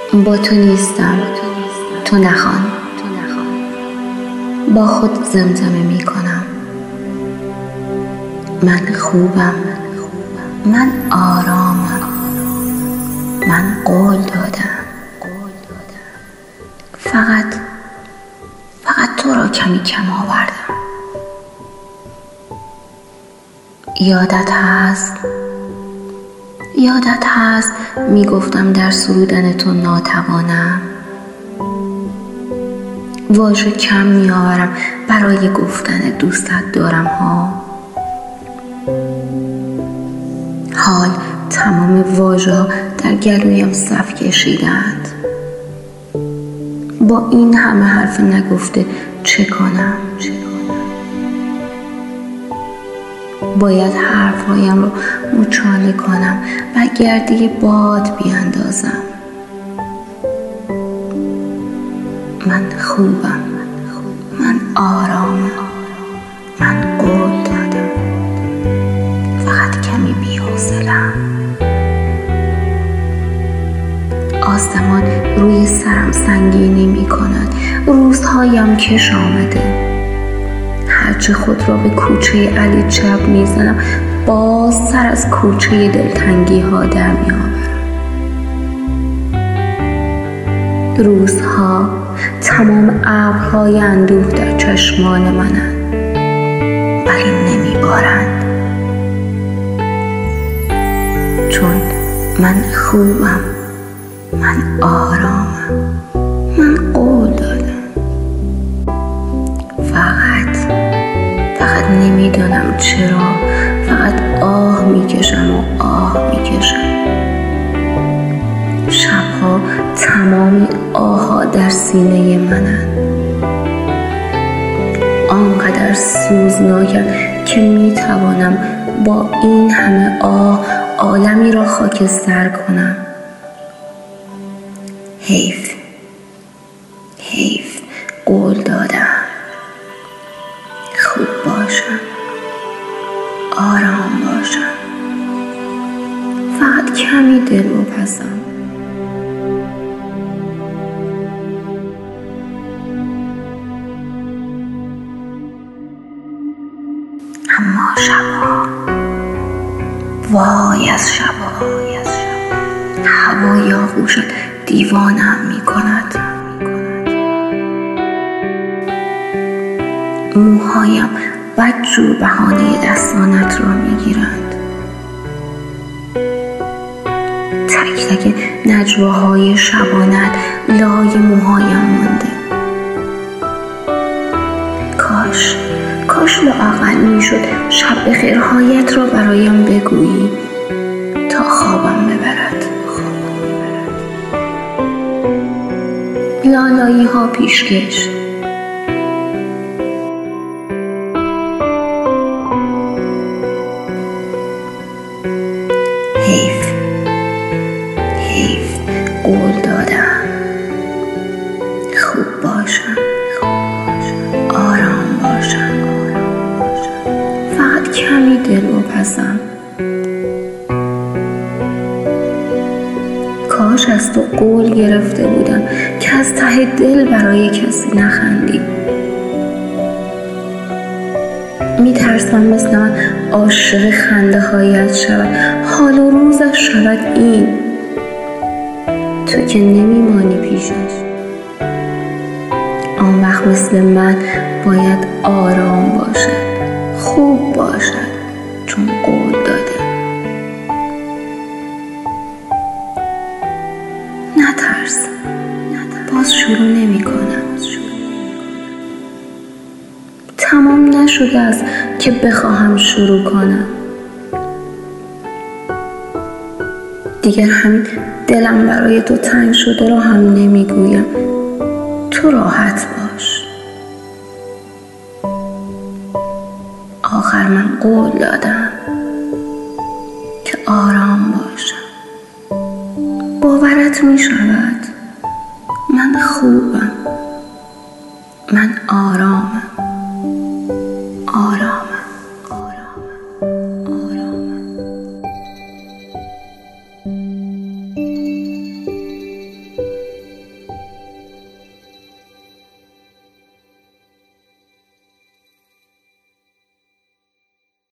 با تو نیستم، تو نخوان. با خود زمزمه می کنم. من خوبم، من آرامم، من قول دادم. فقط تو را کمی کم آوردم. یادت هست می گفتم در سرودن تو ناتوانم. واژه کم می آورم برای گفتن دوستت دارم ها. حال تمام واژه ها در گلویم صف کشیدند. با این همه حرف نگفته چه کنم؟ باید حرفهایم رو مچاله کنم و گرده باد بیاندازم. من خوبم، من آرامم، من قول دادم. فقط کمی بی‌حوصله‌ام. آسمان روی سرم سنگینی می کند. روزهایم کش آمده. هرچه خود را به کوچه علی چپ می زنم، باز سر از کوچه دلتنگی ها در می آورم. روزها تمام ابرهای اندوه در چشمان منند، ولی نمی بارند، چون من خوبم، من آرامم، من قول دادم. فقط نمیدانم چرا. فقط آه میکشم و آه میکشم. شبها تمام آه‌ها در سینه منند. آنقدر سوزناکم که میتوانم با این همه آه عالمی را خاکستر کنم. حیف قول دادم. خوب باشم، آرام باشم، فقط کمی دل بپزم. اما شبها، وای از شبها، هوای آغوشت دیوانم می کند. موهایم بدجور بهانه دستانت را می گیرند. تک تک نجواهای شبانت لای موهایم مانده. کاش لااقل می شد شب بخیرهایت را برایم بگویی تا خوابم ببرد. لالایی ها پیشکش. حیف قول دادم. خوب باشم، آرام باشم، فقط کمی دل بپزم. کاش از تو قول گرفته بودم که از ته دل برای کسی نخندی. میترسم مثل من عاشق خنده هایت شود، حال و روزش شود این. تو که نمیمانی پیشش. آن وقت مثل من باید آرام باشد، خوب باشد، چون قول داده. نترس، باز شروع نمی کنم. تمام نشده است که بخواهم شروع کنم. دیگر همین دلم برای تو تنگ شده را هم نمیگویم. تو راحت باش. آخر من قول دادم که آرام باشم. باورت می شود؟ من خوبم، من آرام.